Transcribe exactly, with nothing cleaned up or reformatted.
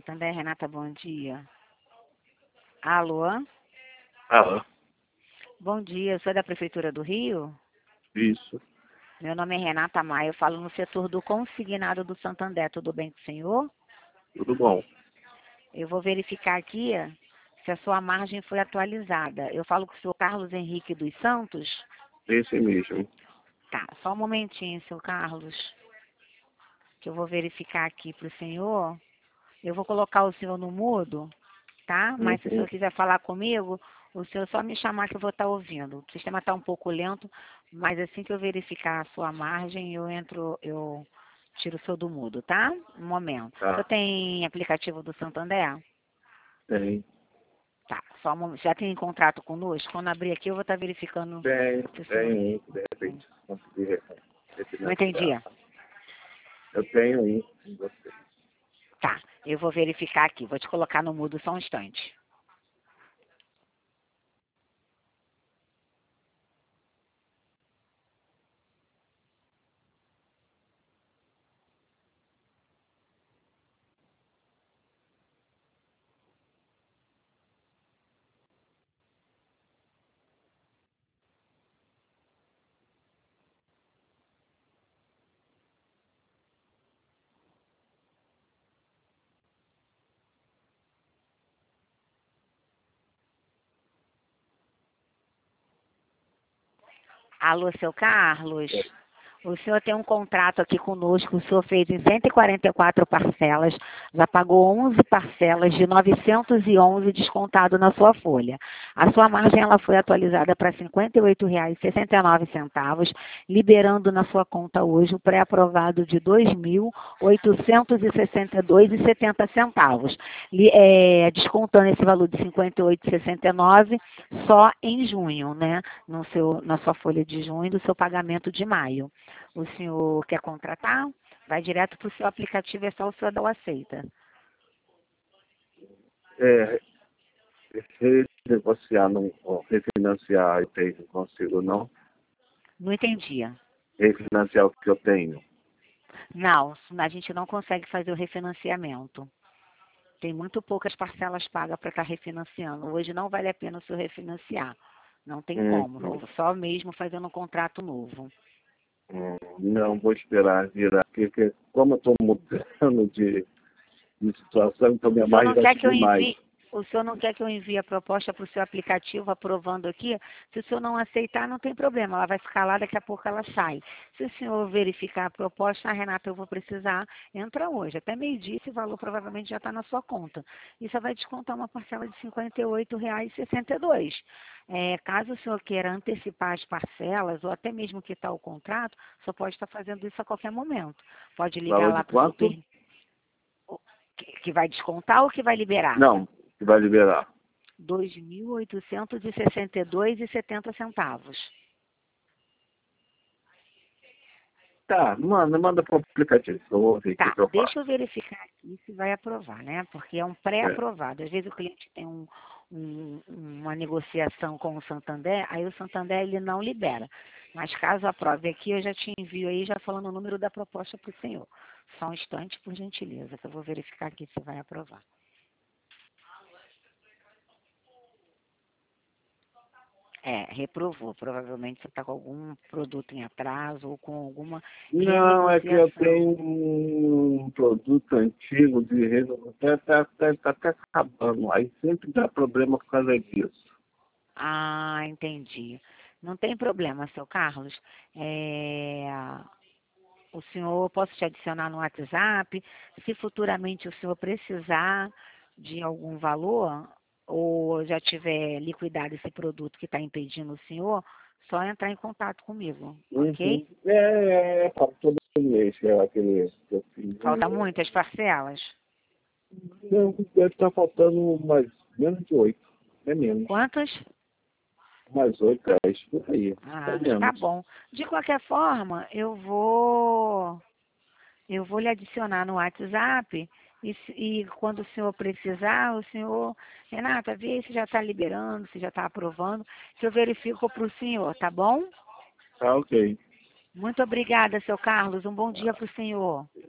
Santander, Renata, bom dia. Alô? Alô? Bom dia, eu sou da Prefeitura do Rio. Isso. Meu nome é Renata Maia, eu falo no setor do consignado do Santander. Tudo bem com o senhor? Tudo bom. Eu vou verificar aqui se a sua margem foi atualizada. Eu falo com o senhor Carlos Henrique dos Santos. Esse mesmo. Tá, só um momentinho, seu Carlos, que eu vou verificar aqui para o senhor. Eu vou colocar o senhor no mudo, tá? Mas se o Uhum. senhor quiser falar comigo, o senhor só me chamar que eu vou estar ouvindo. O sistema está um pouco lento, mas assim que eu verificar a sua margem, eu entro, eu tiro o senhor do mudo, tá? Um momento. Tá. O senhor tem aplicativo do Santander? Tem. Tá, só um momento. Já tem contrato conosco? Quando abrir aqui, eu vou estar verificando. Tem, Se o senhor... tem um, que de repente conseguir re- Não entendi. refinanciar. Eu tenho um com você. Tá, eu vou verificar aqui. Vou te colocar no mudo só um instante. Alô, seu Carlos? É. O senhor tem um contrato aqui conosco, o senhor fez em cento e quarenta e quatro parcelas, já pagou onze parcelas de novecentos e onze descontado na sua folha. A sua margem ela foi atualizada para cinquenta e oito reais e sessenta e nove centavos, liberando na sua conta hoje o pré-aprovado de dois mil oitocentos e sessenta e dois reais e setenta centavos, é, descontando esse valor de cinquenta e oito reais e sessenta e nove centavos só em junho, né? No seu, na sua folha de junho do seu pagamento de maio. O senhor quer contratar? Vai direto para o seu aplicativo, é só o senhor dar o aceita. É, renegociar, não, ó, refinanciar eu tenho, não consigo não. Não entendia. Refinanciar o que eu tenho. Não, a gente não consegue fazer o refinanciamento. Tem muito poucas parcelas pagas para estar refinanciando. Hoje não vale a pena o senhor refinanciar. Não tem Hum, como. Só mesmo fazendo um contrato novo. hum, não, vou esperar virar. Porque, como eu estou mudando de, de situação, então minha O senhor não margem vai quer que eu subir mais. envie, o senhor não quer que eu envie a proposta para o seu aplicativo aprovando aqui? Se o senhor não aceitar, não tem problema. Ela vai ficar lá, daqui a pouco ela sai. Se o senhor verificar a proposta, ah, Renata, eu vou precisar, entra hoje. Até meio-dia, esse valor provavelmente já está na sua conta. E só vai descontar uma parcela de cinquenta e oito reais e sessenta e dois centavos. É, caso o senhor queira antecipar as parcelas, ou até mesmo quitar o contrato, só pode estar fazendo isso a qualquer momento. Pode ligar Valor de lá para o quanto? super... Que que vai descontar ou que vai liberar? Não, que vai liberar. dois mil oitocentos e sessenta e dois reais e setenta centavos. Tá, manda, manda para o aplicativo, eu vou ver o que, Tá, que eu faço. deixa eu verificar aqui se vai aprovar, né? Porque é um É. pré-aprovado. Às vezes o cliente tem um, um, uma negociação com o Santander, aí o Santander ele não libera. Mas caso aprove aqui, eu já te envio aí, já falando o número da proposta para o senhor. Só um instante, por gentileza, que eu vou verificar aqui se vai aprovar. É, reprovou. Provavelmente você está com algum produto em atraso ou com alguma Não, é que eu renegociação. tenho um produto antigo de renovação, até, até, até, tá até acabando, aí sempre dá problema por causa disso. Ah, entendi. Não tem problema, seu Carlos. É, o senhor, posso te adicionar no WhatsApp? Se futuramente o senhor precisar de algum valor, ou já tiver liquidado esse produto que está impedindo o senhor, só entrar em contato comigo, ok? Uhum. É, é, é, papo todo mês, que é aquele que eu fiz. Falta muitas parcelas? Não, deve estar faltando mais, menos de oito, é menos. Quantas? Mais oito, dez, por aí, é Ah, tá menos. bom. De qualquer forma, eu vou eu vou lhe adicionar no WhatsApp e, se- e quando o senhor precisar, o senhor, Renata, vê se já está liberando, se já está aprovando, que eu verifico para o senhor, tá bom? Tá ok. Muito obrigada, seu Carlos. Um bom dia para o senhor.